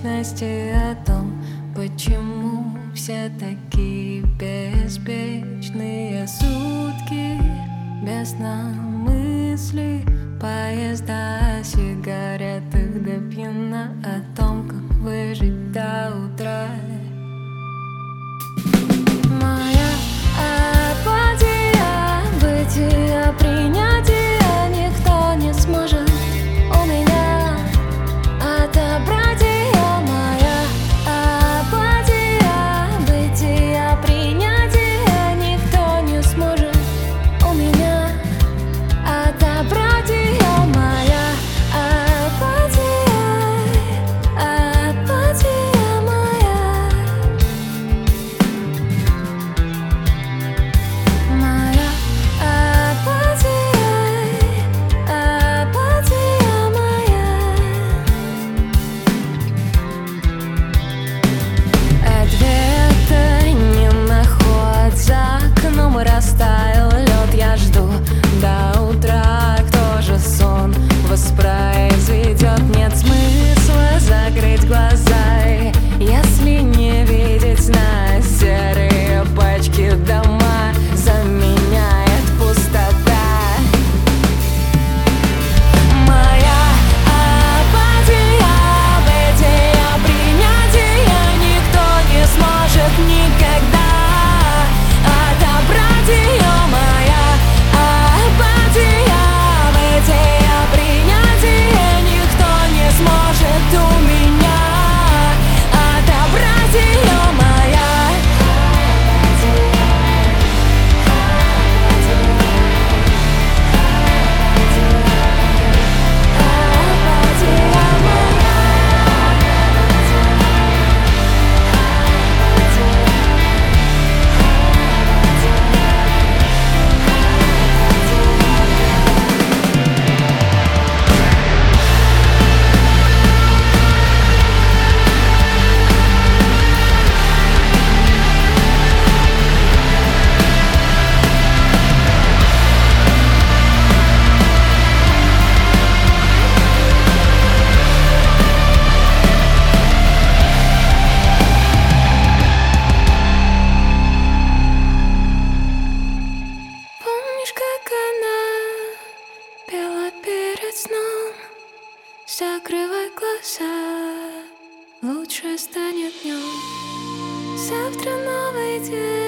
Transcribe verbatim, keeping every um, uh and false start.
бесконечности, о том, почему все такие беспечные. Сутки без сна, мысли, поезда, сигареты до пьяна, о том, как выжить до утра. Моя апатия, бытия, принятия никто не сможет у меня отобрать ее. Моя апатия, бытия, принятия никто не сможет у меня отобрать ее. Моя апатия, апатия моя. Моя апатия, апатия моя. Ответа не наход, за окном растаял лед. Я жду до утра, кто же сон воспроизведет. Нет смысла закрыть глаза, если не видеть на серые пачки дома заменяет пустота. Моя апатия, бытия, принятия никто не сможет никогда отобрать ее. Моя апатия, бытия, принятия никто не сможет у меня отобрать ее. Моя помнишь, как она пела перед сном? Закрывай глаза, лучше станет днем. Завтра новый день.